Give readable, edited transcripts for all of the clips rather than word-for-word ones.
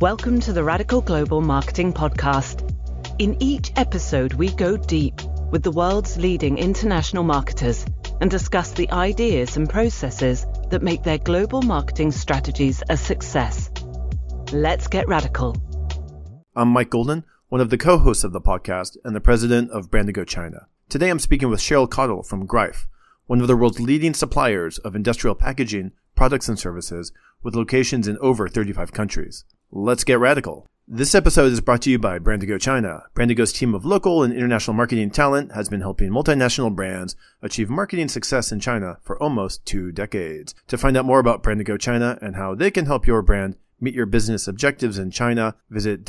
Welcome to the Radical Global Marketing Podcast. In each episode, we go deep with the world's leading international marketers and discuss the ideas and processes that make their global marketing strategies a success. Let's get radical. I'm Mike Golden, one of the co-hosts of the podcast and the president of Brandigo China. Today I'm speaking with Cheryl Caudle from Greif, one of the world's leading suppliers of industrial packaging, products and services with locations in over 35 countries. Let's get radical. This episode is brought to you by Brandigo China. Brandigo's team of local and international marketing talent has been helping multinational brands achieve marketing success in China for almost 2 decades. To find out more about Brandigo China and how they can help your brand meet your business objectives in China, visit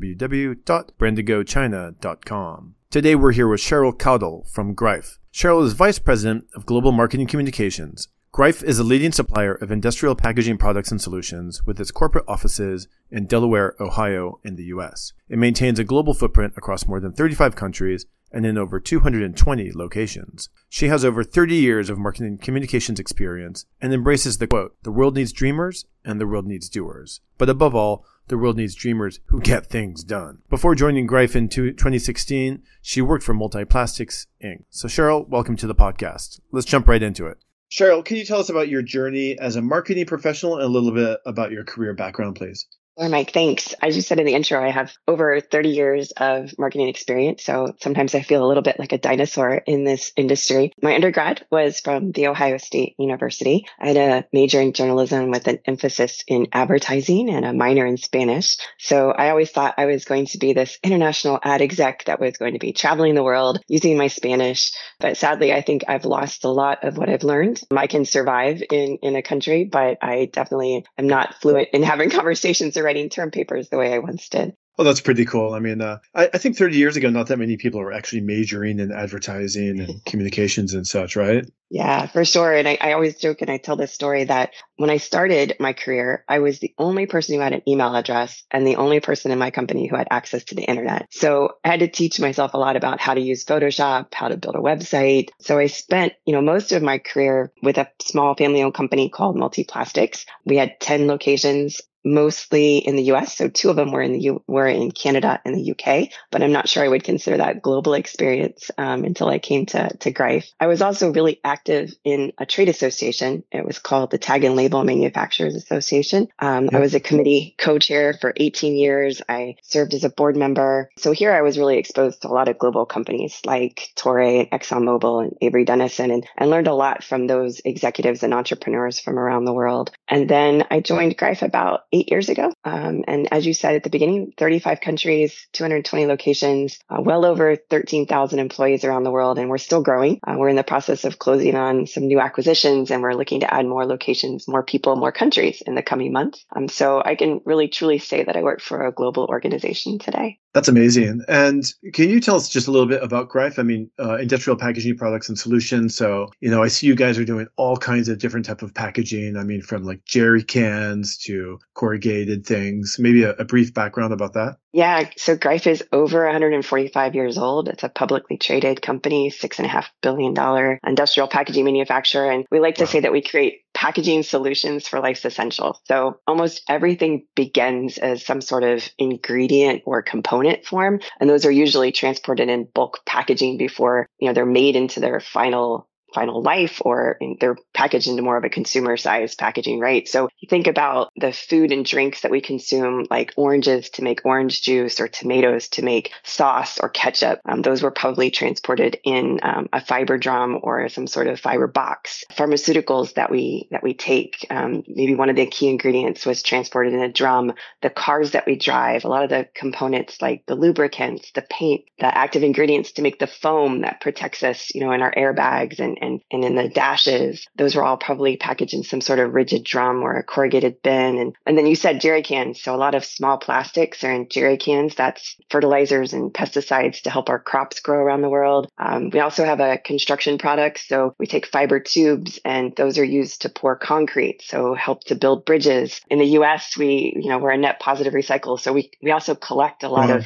www.brandigochina.com. Today we're here with Cheryl Caudle from Greif. Cheryl is Vice President of Global Marketing Communications. Greif is a leading supplier of industrial packaging products and solutions with its corporate offices in Delaware, Ohio, and the U.S. It maintains a global footprint across more than 35 countries and in over 220 locations. She has over 30 years of marketing communications experience and embraces the quote, "The world needs dreamers and the world needs doers." But above all, the world needs dreamers who get things done. Before joining Greif in 2016, she worked for Multiplastics, Inc. So Cheryl, welcome to the podcast. Let's jump right into it. Cheryl, can you tell us about your journey as a marketing professional and a little bit about your career background, please? Sure, Mike, thanks. As you said in the intro, I have over 30 years of marketing experience, so sometimes I feel a little bit like a dinosaur in this industry. My undergrad was from The Ohio State University. I had a major in journalism with an emphasis in advertising and a minor in Spanish. So I always thought I was going to be this international ad exec that was going to be traveling the world using my Spanish. But sadly, I think I've lost a lot of what I've learned. I can survive in a country, but I definitely am not fluent in having conversations or writing term papers the way I once did. Oh, that's pretty cool. I mean, I think 30 years ago, not that many people were actually majoring in advertising and communications and such, right? Yeah, for sure. And I always joke and I tell this story that when I started my career, I was the only person who had an email address and the only person in my company who had access to the internet. So I had to teach myself a lot about how to use Photoshop, how to build a website. So I spent, most of my career with a small family-owned company called Multiplastics. We had 10 locations, mostly in the US. So 2 of them were in Canada and the UK, but I'm not sure I would consider that global experience until I came to Greif. I was also really active in a trade association. It was called the Tag and Label Manufacturers Association. I was a committee co-chair for 18 years. I served as a board member. So here I was really exposed to a lot of global companies like Toray and ExxonMobil and Avery Dennison and learned a lot from those executives and entrepreneurs from around the world. And then I joined Greif about 8 years ago. And as you said at the beginning, 35 countries, 220 locations, well over 13,000 employees around the world, and we're still growing. We're in the process of closing on some new acquisitions, and we're looking to add more locations, more people, more countries in the coming months. So I can really truly say that I work for a global organization today. That's amazing. And can you tell us just a little bit about Greif? I mean, industrial packaging products and solutions. So, I see you guys are doing all kinds of different type of packaging. I mean, from like jerry cans to corrugated things. Maybe a brief background about that. Yeah. So Greif is over 145 years old. It's a publicly traded company, $6.5 billion industrial packaging manufacturer. And we like to say that we create packaging solutions for life's essentials. So almost everything begins as some sort of ingredient or component form. And those are usually transported in bulk packaging before, they're made into their final life, or they're packaged into more of a consumer size packaging, right? So you think about the food and drinks that we consume, like oranges to make orange juice or tomatoes to make sauce or ketchup. Those were probably transported in a fiber drum or some sort of fiber box. Pharmaceuticals that we take, maybe one of the key ingredients was transported in a drum. The cars that we drive, a lot of the components like the lubricants, the paint, the active ingredients to make the foam that protects us, in our airbags and in the dashes, those were all probably packaged in some sort of rigid drum or a corrugated bin. And then you said jerry cans. So a lot of small plastics are in jerry cans. That's fertilizers and pesticides to help our crops grow around the world. We also have a construction product. So we take fiber tubes and those are used to pour concrete. So help to build bridges. In the US, we're a net positive recycle. So we also collect a lot of old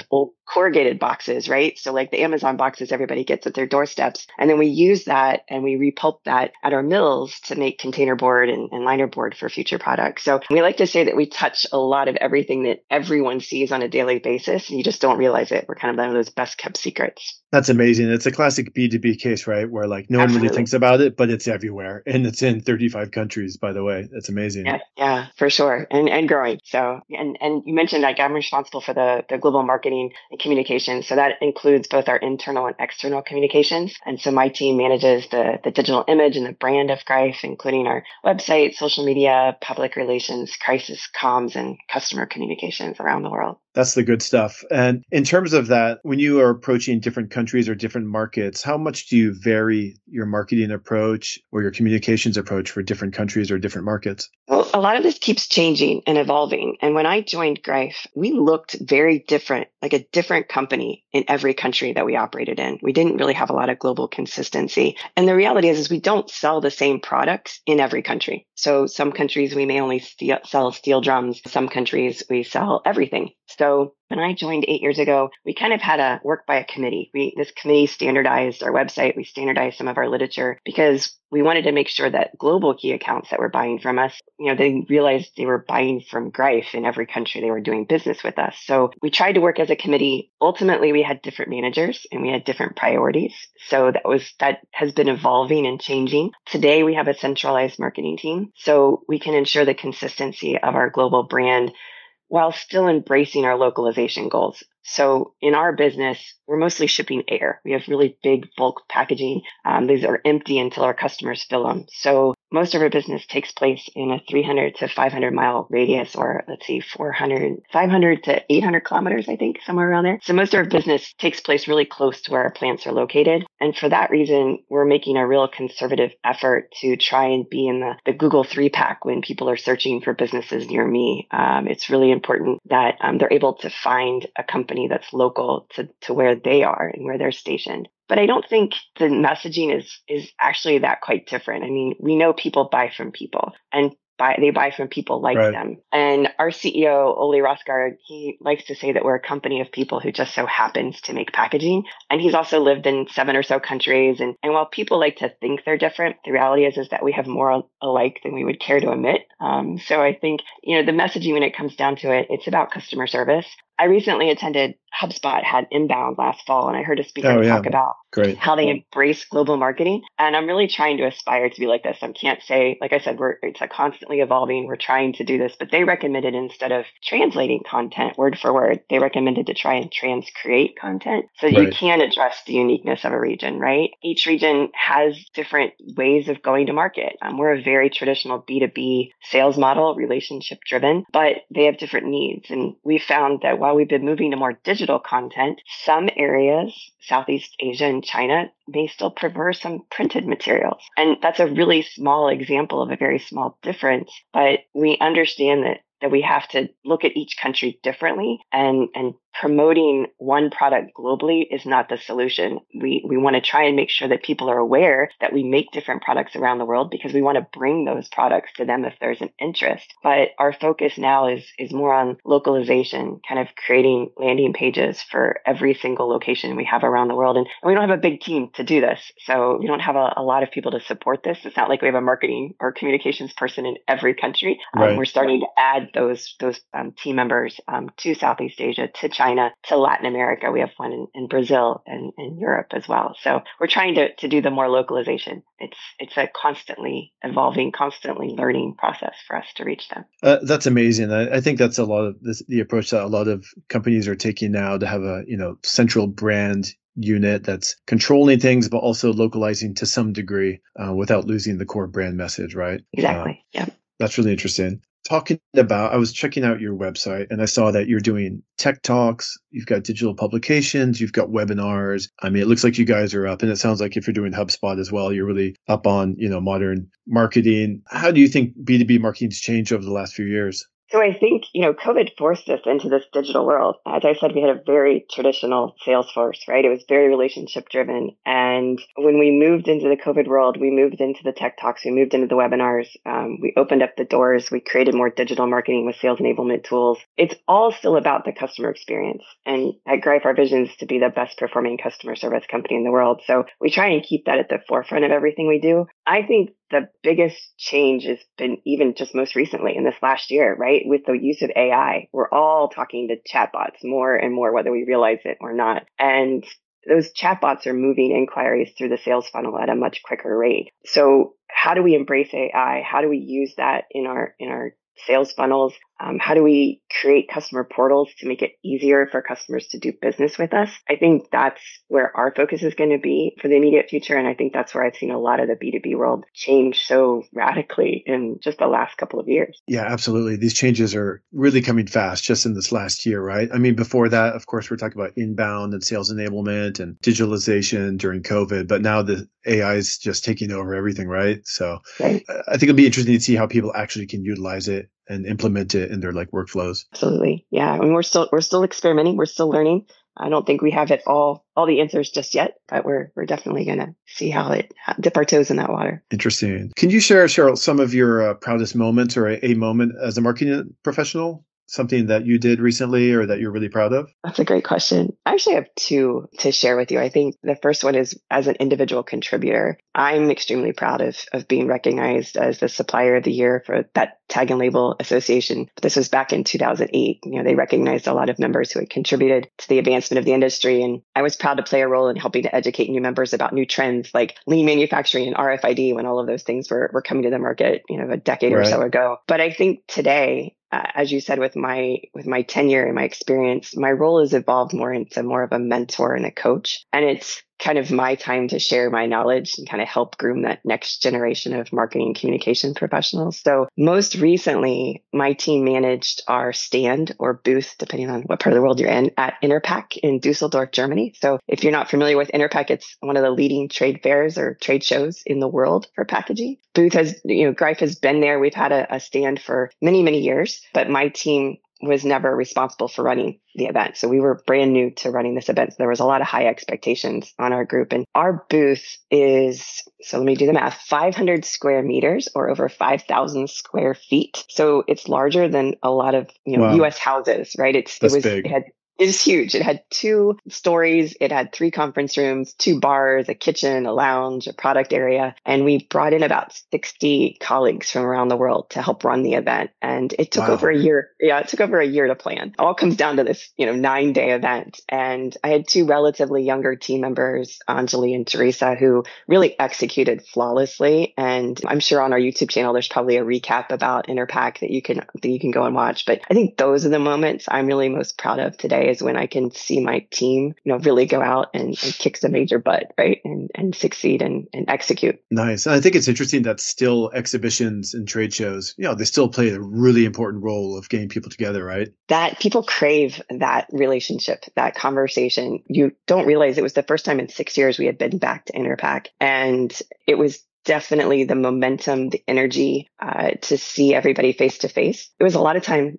corrugated boxes, right? So like the Amazon boxes everybody gets at their doorsteps. And then we use that and we repulp that at our mills to make container board and liner board for future products. So we like to say that we touch a lot of everything that everyone sees on a daily basis. And you just don't realize it. We're kind of one of those best kept secrets. That's amazing. It's a classic B2B case, right? Where like no one really thinks about it, but it's everywhere. And it's in 35 countries, by the way. That's amazing. Yeah, for sure. And growing. So, and you mentioned like I'm responsible for the global marketing and communications. So that includes both our internal and external communications. And so my team manages the digital image and the brand of Greif, including our website, social media, public relations, crisis comms, and customer communications around the world. That's the good stuff. And in terms of that, when you are approaching different countries or different markets, how much do you vary your marketing approach or your communications approach for different countries or different markets? Well, a lot of this keeps changing and evolving. And when I joined Greif, we looked very different, like a different company in every country that we operated in. We didn't really have a lot of global consistency. And the reality is we don't sell the same products in every country. So some countries we may only sell steel drums. Some countries we sell everything. So when I joined 8 years ago, we kind of had to work by a committee. This committee standardized our website. We standardized some of our literature because we wanted to make sure that global key accounts that were buying from us, they realized they were buying from Greif in every country they were doing business with us. So we tried to work as a committee. Ultimately, we had different managers and we had different priorities. So that has been evolving and changing. Today, we have a centralized marketing team. So we can ensure the consistency of our global brand while still embracing our localization goals. So in our business, we're mostly shipping air. We have really big bulk packaging. These are empty until our customers fill them. So most of our business takes place in a 300 to 500 mile radius, or 500 to 800 kilometers, I think, somewhere around there. So most of our business takes place really close to where our plants are located. And for that reason, we're making a real conservative effort to try and be in the Google 3-pack when people are searching for businesses near me. It's really important that they're able to find a company that's local to where they are and where they're stationed. But I don't think the messaging is actually that quite different. I mean, we know people buy from people and they buy from people like them. And our CEO, Ole Rosgaard, he likes to say that we're a company of people who just so happens to make packaging. And he's also lived in 7 or so countries. And while people like to think they're different, the reality is that we have more alike than we would care to admit. So I think, the messaging, when it comes down to it, it's about customer service. I recently attended HubSpot had Inbound last fall, and I heard a speaker talk about how they embrace global marketing. And I'm really trying to aspire to be like this. I can't say, like I said, it's constantly evolving. We're trying to do this, but they recommended instead of translating content word for word, they recommended to try and transcreate content so that you can address the uniqueness of a region, right? Each region has different ways of going to market. We're a very traditional B2B sales model, relationship driven, but they have different needs. And we found that while we've been moving to more digital content, some areas, Southeast Asia and China, may still prefer some printed materials. And that's a really small example of a very small difference, but we understand that we have to look at each country differently, and promoting one product globally is not the solution. We want to try and make sure that people are aware that we make different products around the world because we want to bring those products to them if there's an interest. But our focus now is more on localization, kind of creating landing pages for every single location we have around the world. And we don't have a big team to do this. So we don't have a lot of people to support this. It's not like we have a marketing or communications person in every country. We're starting to add those team members to Southeast Asia, to China, to Latin America. We have one in Brazil and in Europe as well. So we're trying to do the more localization. It's a constantly evolving, constantly learning process for us to reach them. That's amazing. I think that's a lot of the approach that a lot of companies are taking now, to have a central brand unit that's controlling things, but also localizing to some degree without losing the core brand message, right? Exactly. Yeah. That's really interesting. I was checking out your website and I saw that you're doing tech talks, you've got digital publications, you've got webinars. I mean, it looks like you guys are up, and it sounds like if you're doing HubSpot as well, you're really up on, modern marketing. How do you think B2B marketing's changed over the last few years? So I think, COVID forced us into this digital world. As I said, we had a very traditional sales force, right? It was very relationship driven. And when we moved into the COVID world, we moved into the tech talks, we moved into the webinars, we opened up the doors, we created more digital marketing with sales enablement tools. It's all still about the customer experience. And at Greif, our vision is to be the best performing customer service company in the world. So we try and keep that at the forefront of everything we do. I think the biggest change has been even just most recently in this last year, right? With the use of AI, we're all talking to chatbots more and more, whether we realize it or not. And those chatbots are moving inquiries through the sales funnel at a much quicker rate. So how do we embrace AI? How do we use that in our sales funnels? How do we create customer portals to make it easier for customers to do business with us? I think that's where our focus is going to be for the immediate future. And I think that's where I've seen a lot of the B2B world change so radically in just the last couple of years. Yeah, absolutely. These changes are really coming fast just in this last year, right? I mean, before that, of course, we're talking about inbound and sales enablement and digitalization during COVID, but now the AI is just taking over everything, right? So right. I think it'll be interesting to see how people actually can utilize it and implement it in their workflows. Absolutely. Yeah. I mean, we're still experimenting. We're still learning. I don't think we have it all the answers just yet, but we're definitely going to see dip our toes in that water. Interesting. Can you share, Cheryl, some of your proudest moments or a moment as a marketing professional? Something that you did recently or that you're really proud of? That's a great question. I actually have two to share with you. I think the first one is as an individual contributor. I'm extremely proud of being recognized as the Supplier of the Year for that Tag and Label Association. This was back in 2008. They recognized a lot of members who had contributed to the advancement of the industry. And I was proud to play a role in helping to educate new members about new trends like lean manufacturing and RFID when all of those things were coming to the market, a decade or so ago. But I think today, as you said, with my tenure and my experience, my role has evolved more into more of a mentor and a coach. And it's kind of my time to share my knowledge and kind of help groom that next generation of marketing and communication professionals. So most recently, my team managed our stand or booth, depending on what part of the world you're in, at Interpack in Dusseldorf, Germany. So if you're not familiar with Interpack, it's one of the leading trade fairs or trade shows in the world for packaging. Booth has, Greif has been there. We've had a stand for many, many years, but my team was never responsible for running the event. So we were brand new to running this event. So there was a lot of high expectations on our group. And our booth is, so let me do the math, 500 square meters or over 5,000 square feet. So it's larger than a lot of, wow, US houses, right? It was big. It was huge. It had 2 stories. It had 3 conference rooms, 2 bars, a kitchen, a lounge, a product area. And we brought in about 60 colleagues from around the world to help run the event. And it took over a year. Yeah, it took over a year to plan. It all comes down to this, 9-day event. And I had 2 relatively younger team members, Anjali and Teresa, who really executed flawlessly. And I'm sure on our YouTube channel, there's probably a recap about Interpack that you can go and watch. But I think those are the moments I'm really most proud of today, is when I can see my team, really go out and kick some major butt, right? And succeed and execute. Nice. And I think it's interesting that still exhibitions and trade shows, they still play a really important role of getting people together, right? That people crave that relationship, that conversation. You don't realize it was the first time in 6 years we had been back to Interpack. And it was definitely the momentum, the energy to see everybody face to face. It was a lot of times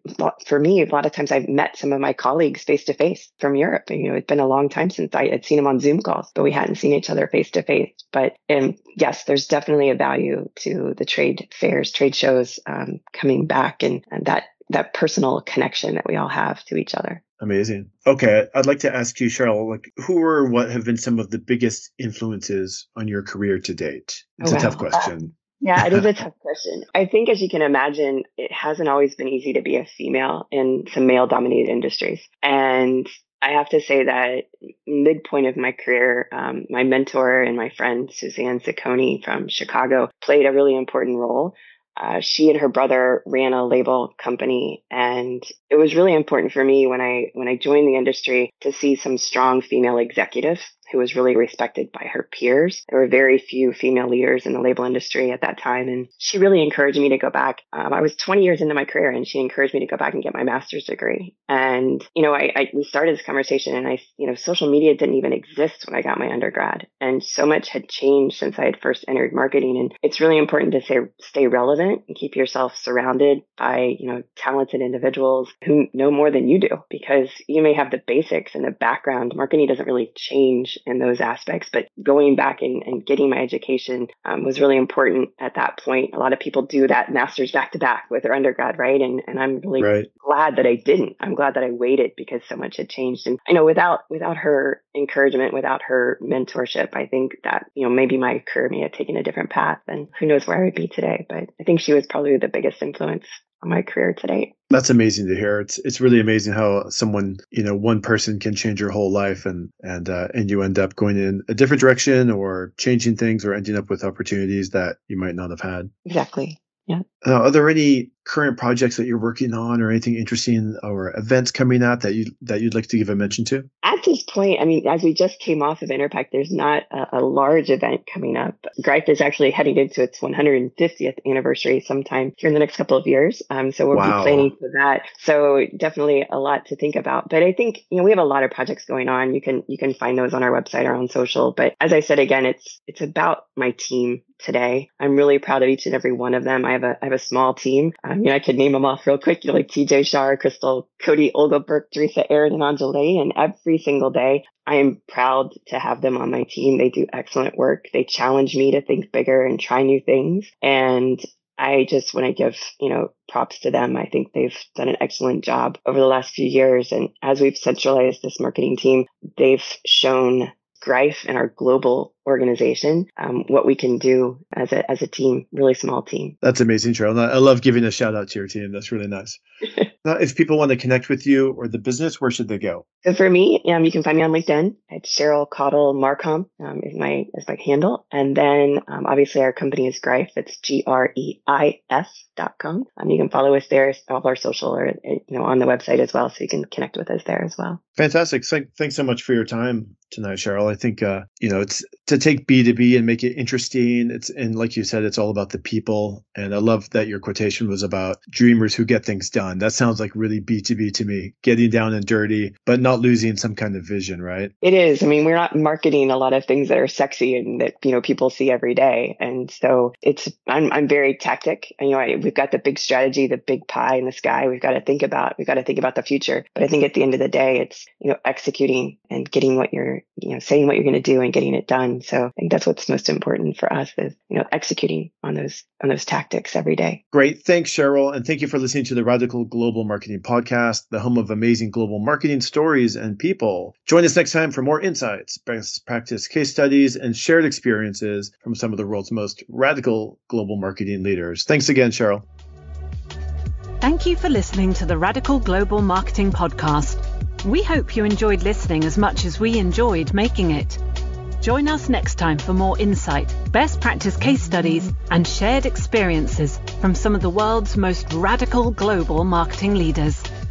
I've met some of my colleagues face to face from Europe. It's been a long time since I had seen them on Zoom calls, but we hadn't seen each other face to face. But yes, there's definitely a value to the trade fairs, trade shows coming back and that personal connection that we all have to each other. Amazing. Okay. I'd like to ask you, Cheryl, who or what have been some of the biggest influences on your career to date? It's a tough question. Yeah, it is a tough question. I think, as you can imagine, it hasn't always been easy to be a female in some male-dominated industries. And I have to say that midpoint of my career, my mentor and my friend, Suzanne Zacconi from Chicago, played a really important role. She and her brother ran a label company, and it was really important for me when I joined the industry to see some strong female executives who was really respected by her peers. There were very few female leaders in the label industry at that time. And she really encouraged me to go back. I was 20 years into my career and she encouraged me to go back and get my master's degree. And, we started this conversation and social media didn't even exist when I got my undergrad. And so much had changed since I had first entered marketing. And it's really important to stay relevant and keep yourself surrounded by, talented individuals who know more than you do, because you may have the basics and the background. Marketing doesn't really change in those aspects, but going back and getting my education was really important at that point. A lot of people do that master's back to back with their undergrad, right? And I'm really glad that I didn't. I'm glad that I waited because so much had changed. And I know without her encouragement, without her mentorship, I think that, maybe my career may have taken a different path and who knows where I would be today. But I think she was probably the biggest influence on my career today. That's amazing to hear. It's really amazing how someone, one person can change your whole life and you end up going in a different direction or changing things or ending up with opportunities that you might not have had. Exactly. Yeah. Are there any current projects that you're working on or anything interesting or events coming out that you'd like to give a mention to? At this point, as we just came off of Interpack, there's not a large event coming up. Greif is actually heading into its 150th anniversary sometime here in the next couple of years. So we'll be planning for that. So definitely a lot to think about. But I think, we have a lot of projects going on. You can find those on our website or on social. But as I said, again, it's about my team today. I'm really proud of each and every one of them. I have a small team. I could name them off real quick. Like TJ Shar, Crystal, Cody, Olga, Burke, Teresa, Aaron, and Anjali. And every single day, I am proud to have them on my team. They do excellent work. They challenge me to think bigger and try new things. And I just want to give, props to them. I think they've done an excellent job over the last few years. And as we've centralized this marketing team, they've shown Greif and our global organization, what we can do as a team, really small team. That's amazing, Cheryl. I love giving a shout out to your team. That's really nice. Now, if people want to connect with you or the business, where should they go? So for me, you can find me on LinkedIn. It's Cheryl Caudle Marcom is my handle. And then obviously our company is Greif. It's GREIF.com. You can follow us there, all of our social or on the website as well. So you can connect with us there as well. Fantastic. Thanks so much for your time tonight, Cheryl. I think, it's to take B2B and make it interesting. And like you said, it's all about the people. And I love that your quotation was about dreamers who get things done. That sounds like really B2B to me, getting down and dirty, but not losing some kind of vision, right? It is. We're not marketing a lot of things that are sexy and that, people see every day. And so I'm very tactic. We've got the big strategy, the big pie in the sky. We've got to think about the future. But I think at the end of the day, it's, executing and getting what you're, saying what you're going to do and getting it done. So I think that's what's most important for us is, executing on those tactics every day. Great. Thanks, Cheryl. And thank you for listening to the Radical Global Marketing Podcast, the home of amazing global marketing stories and people. Join us next time for more insights, best practice case studies, and shared experiences from some of the world's most radical global marketing leaders. Thanks again, Cheryl. Thank you for listening to the Radical Global Marketing Podcast. We hope you enjoyed listening as much as we enjoyed making it. Join us next time for more insight, best practice case studies, and shared experiences from some of the world's most radical global marketing leaders.